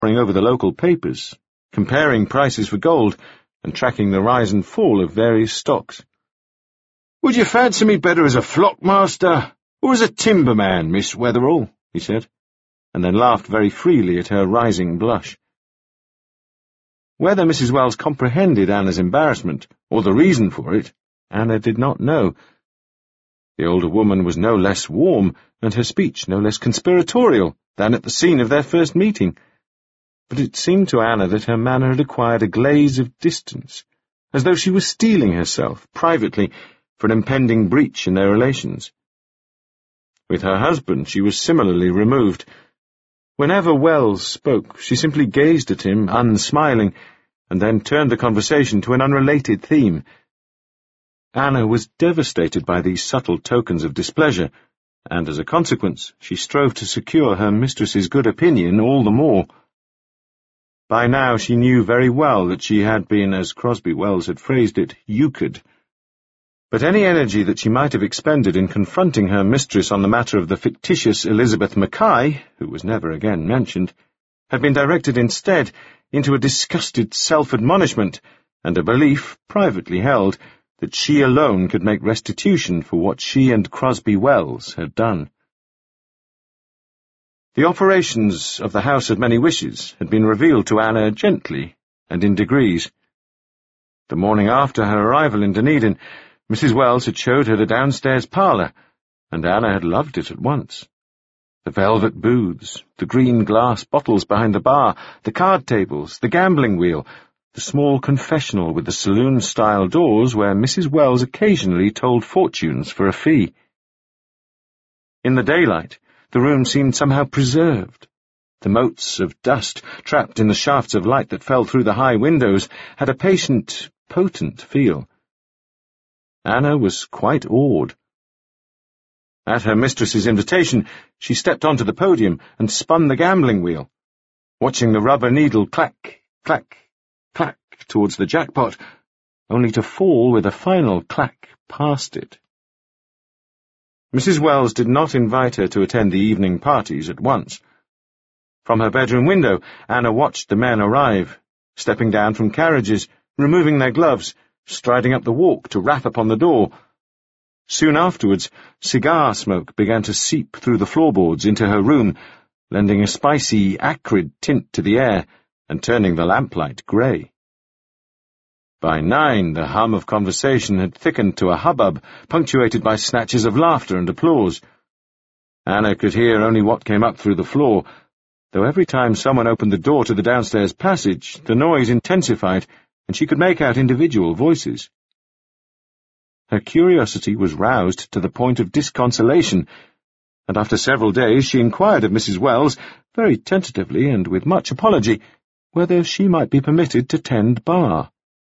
poring over the local papers, comparing prices for gold, and tracking the rise and fall of various stocks. "Would you fancy me better as a flockmaster, or as a timberman, Miss Wetherall?" he said, and then laughed very freely at her rising blush. Whether Mrs. Wells comprehended Anna's embarrassment, or the reason for it, Anna did not know. The older woman was no less warm, and her speech no less conspiratorial than at the scene of their first meeting. But it seemed to Anna that her manner had acquired a glaze of distance, as though she was steeling herself, privately, for an impending breach in their relations. With her husband she was similarly removed. Whenever Wells spoke, she simply gazed at him, unsmiling, and then turned the conversation to an unrelated theme. Anna was devastated by these subtle tokens of displeasure, and as a consequence she strove to secure her mistress's good opinion all the more. By now she knew very well that she had been, as Crosby Wells had phrased it, euchred. But any energy that she might have expended in confronting her mistress on the matter of the fictitious Elizabeth Mackay, who was never again mentioned, had been directed instead into a disgusted self-admonishment and a belief, privately held, that she alone could make restitution for what she and Crosby Wells had done. The operations of the House of Many Wishes had been revealed to Anna gently and in degrees. The morning after her arrival in Dunedin, Mrs. Wells had showed her the downstairs parlour, and Anna had loved it at once. The velvet booths, the green glass bottles behind the bar, the card tables, the gambling wheel, the small confessional with the saloon-style doors where Mrs. Wells occasionally told fortunes for a fee. In the daylight, the room seemed somehow preserved. The motes of dust, trapped in the shafts of light that fell through the high windows, had a patient, potent feel. Anna was quite awed. At her mistress's invitation, she stepped onto the podium and spun the gambling wheel, watching the rubber needle clack, clack, clack towards the jackpot, only to fall with a final clack past it. Mrs. Wells did not invite her to attend the evening parties at once. From her bedroom window, Anna watched the men arrive, stepping down from carriages, removing their gloves, striding up the walk to rap upon the door. Soon afterwards, cigar smoke began to seep through the floorboards into her room, lending a spicy, acrid tint to the air and turning the lamplight grey. By 9, the hum of conversation had thickened to a hubbub, punctuated by snatches of laughter and applause. Anna could hear only what came up through the floor, though every time someone opened the door to the downstairs passage, the noise intensified, and she could make out individual voices. Her curiosity was roused to the point of disconsolation, and after several days she inquired of Mrs. Wells, very tentatively and with much apology, whether she might be permitted to tend bar.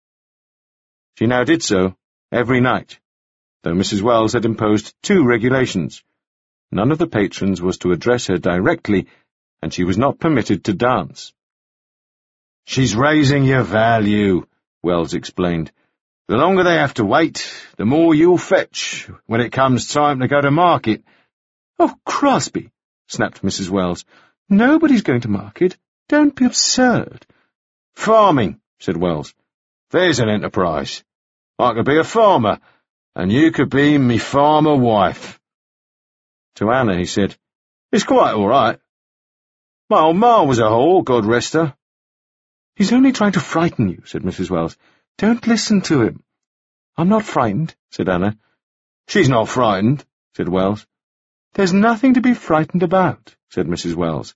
She now did so, every night, though Mrs. Wells had imposed 2 regulations. None of the patrons was to address her directly, and she was not permitted to dance. "She's raising your value," Wells explained. "The longer they have to wait, the more you'll fetch when it comes time to go to market." "Oh, Crosby," snapped Mrs. Wells. "Nobody's going to market. Don't be absurd." "Farming," said Wells. "There's an enterprise. I could be a farmer, and you could be me farmer wife." To Anna he said, "It's quite all right. My old ma was a whore, God rest her." "He's only trying to frighten you," said Mrs. Wells. "Don't listen to him." "I'm not frightened," said Anna. "She's not frightened," said Wells. "There's nothing to be frightened about," said Mrs. Wells.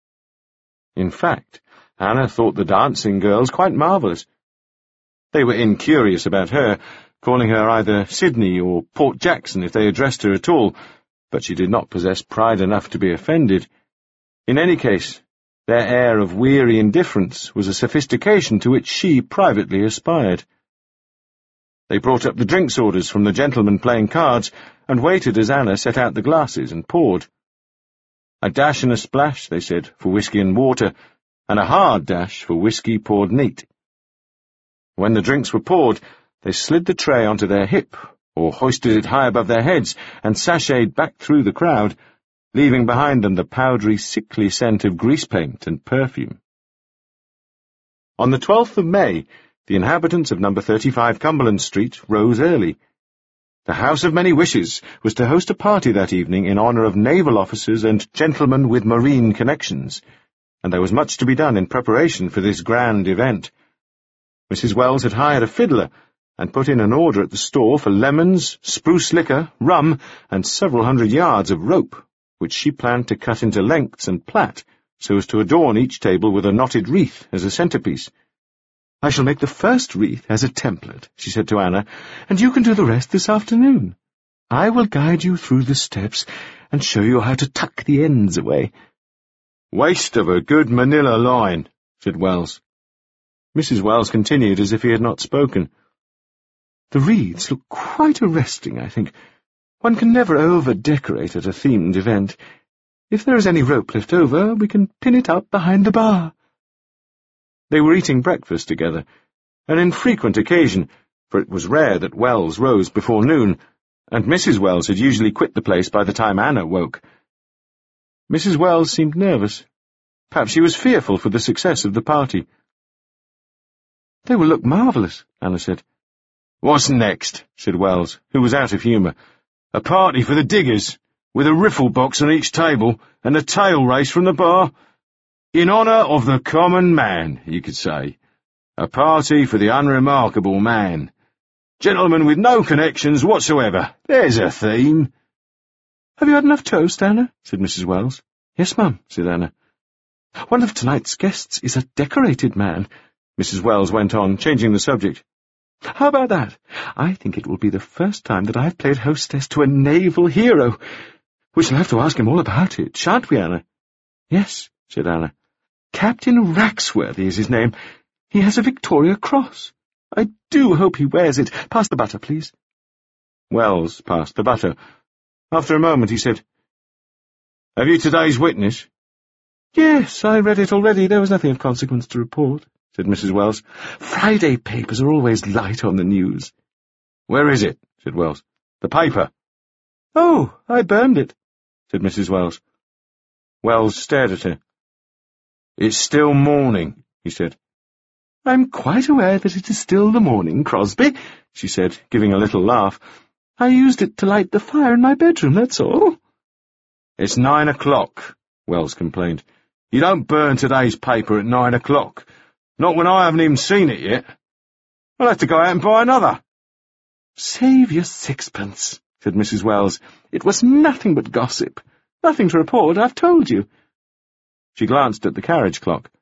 In fact, Anna thought the dancing girls quite marvellous. They were incurious about her, calling her either Sydney or Port Jackson if they addressed her at all, but she did not possess pride enough to be offended. In any case, their air of weary indifference was a sophistication to which she privately aspired. They brought up the drinks orders from the gentlemen playing cards, and waited as Anna set out the glasses and poured. "A dash and a splash," they said, for whiskey and water, and a hard dash for whiskey poured neat. When the drinks were poured, they slid the tray onto their hip, or hoisted it high above their heads, and sashayed back through the crowd, leaving behind them the powdery, sickly scent of grease paint and perfume. On the 12th of May, the inhabitants of number 35 Cumberland Street rose early. The House of Many Wishes was to host a party that evening in honour of naval officers and gentlemen with marine connections, and there was much to be done in preparation for this grand event. Mrs. Wells had hired a fiddler and put in an order at the store for lemons, spruce liquor, rum, and several hundred yards of rope, which she planned to cut into lengths and plait, so as to adorn each table with a knotted wreath as a centrepiece. "I shall make the first wreath as a template," she said to Anna, "and you can do the rest this afternoon. I will guide you through the steps and show you how to tuck the ends away." "Waste of a good manila line," said Wells. Mrs. Wells continued as if he had not spoken. "The wreaths look quite arresting, I think. One can never over-decorate at a themed event. If there is any rope left over, we can pin it up behind the bar." They were eating breakfast together, an infrequent occasion, for it was rare that Wells rose before noon, and Mrs. Wells had usually quit the place by the time Anna woke. Mrs. Wells seemed nervous. Perhaps she was fearful for the success of the party. "They will look marvellous," Anna said. "What's next?" said Wells, who was out of humour. "A party for the diggers, with a riffle box on each table, and a tail race from the bar? In honour of the common man, you could say. A party for the unremarkable man. Gentlemen with no connections whatsoever. There's a theme." "Have you had enough toast, Anna?" said Mrs. Wells. "Yes, ma'am," said Anna. "One of tonight's guests is a decorated man," Mrs. Wells went on, changing the subject. "How about that? I think it will be the first time that I've played hostess to a naval hero. We shall have to ask him all about it, shan't we, Anna?" "Yes," said Anna. "Captain Raxworthy is his name. He has a Victoria Cross. I do hope he wears it. Pass the butter, please." Wells passed the butter. After a moment he said, "Have you today's witness?" "Yes, I read it already. There was nothing of consequence to report," said Mrs. Wells. "Friday papers are always light on the news." "Where is it?" said Wells. "The paper." "Oh, I burned it," said Mrs. Wells. Wells stared at her. "It's still morning," he said. "I'm quite aware that it is still the morning, Crosby," she said, giving a little laugh. "I used it to light the fire in my bedroom, that's all." "It's 9 o'clock, Wells complained. "You don't burn today's paper at 9 o'clock. Not when I haven't even seen it yet. I'll have to go out and buy another." "Save your sixpence," said Mrs. Wells. "It was nothing but gossip. Nothing to report, I've told you." She glanced at the carriage clock.